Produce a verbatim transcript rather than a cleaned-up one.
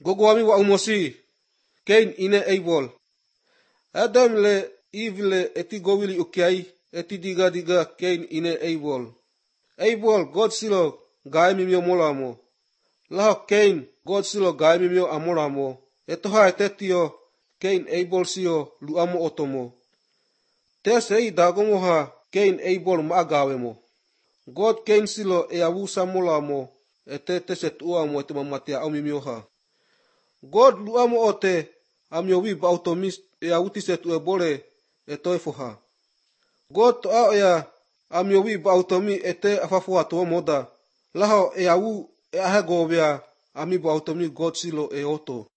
Gogo ami wa umosi. Cain ine Abel. Adam le Eve le eti gowili ukiai eti diga diga Cain ine Abel. Abel God silo gai mimio molamo. Laho Cain God silo gai mimio amolamo. Etoha etetio Cain Abel sio luamo otomo. Tesei dagomo ha Cain Abel maagawemo. God Cain silo e avusa molamo etete setuamo ete mamatia amimio ha. God luamo ote amio wi bautomis e auti setu ebole etoifoha. God to ao ya amio wi bautomi ete afafua to moda. Laho e awu e ahegobea ami bautomi God silo e oto.